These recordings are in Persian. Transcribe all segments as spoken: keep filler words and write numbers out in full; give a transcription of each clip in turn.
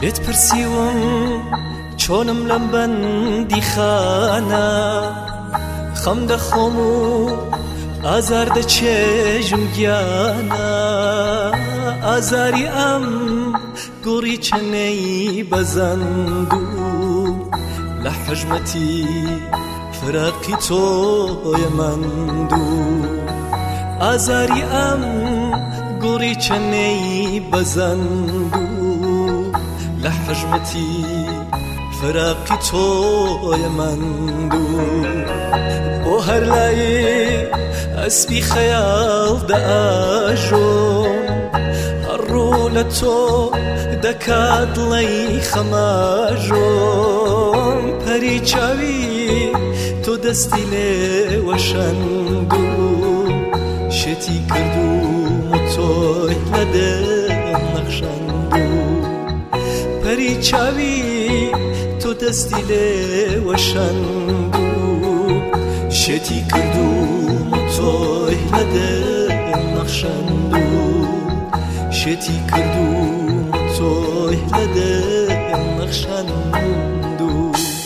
لێت پرسیوم چۆنم لەم بەندی خانە خەم دەخۆم و ئازار دەچێژم گیانە ئازاری ئەم گوڕی چنەی بەزەند و لە حەژمەتی فراقی تۆیە مەند و ئازاری ئەم گوڕی چنەی بەزەند و لە حەژمەتی فراقی تۆیە مەند و بۆ هەر لایێ ئەسپی خەیاڵ دەئاژۆم هەڕوو لە تۆ دەکات دڵەی خەماژۆم پەری چاوی تۆ دەستی لێوەشەند و شێتی کردوم و تۆی لەدەم نەخشەند و پەری چاوی تۆ دەستی لێوەشەند و شێتی کردوم و تۆی لەدەم نەخشەند و شێتی کردوم و تۆی لەدەم نەخشەند و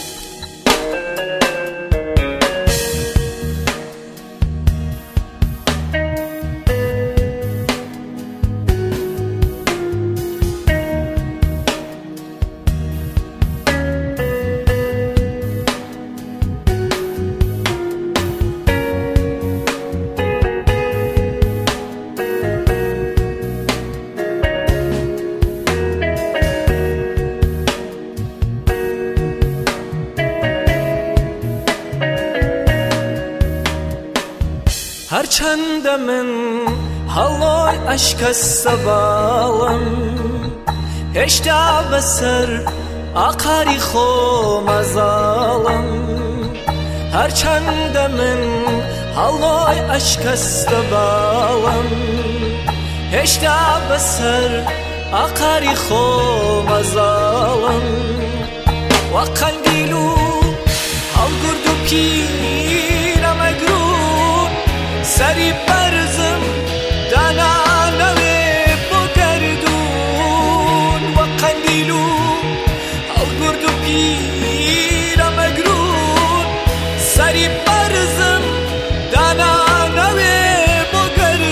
هەرچەندە من هەڵۆی ئەشکە سەباڵم هێشتا بەسەر ئاقاری خۆمەزاڵم هەرچەندە من هەڵۆی ئەشکە سەباڵم هێشتا بەسەر ئاقاری خۆمەزاڵم وە قەندیل و هەڵگورد و پیرە مەگرون سەری بەرزم دانانەوێ بۆ گەردوون وە قەندیل و هەڵگورد و پیرە مەگرون سەری بەرزم دانانەوێ بۆ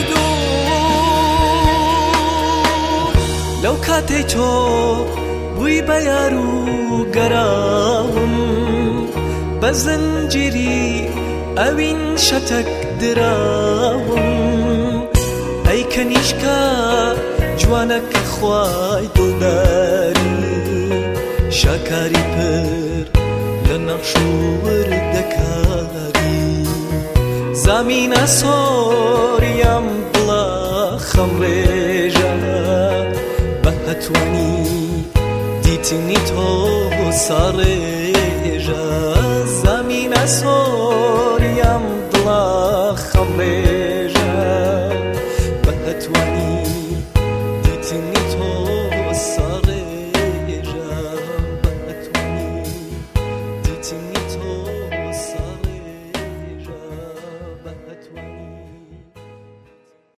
گەردوون لەو کاتەی تۆ بووی بە یار و گەراوم بە زنجیری ئەوین شەتەک دراوم ئەی کەنیشکە جوانەکە خوای دڵداری شاکاری پر لە نەخش و وردەکاری زامینە سۆریەم بڵە خەمڕێژە بە هەتوانی دیتنی تۆ ساڕێژە زامینە سۆ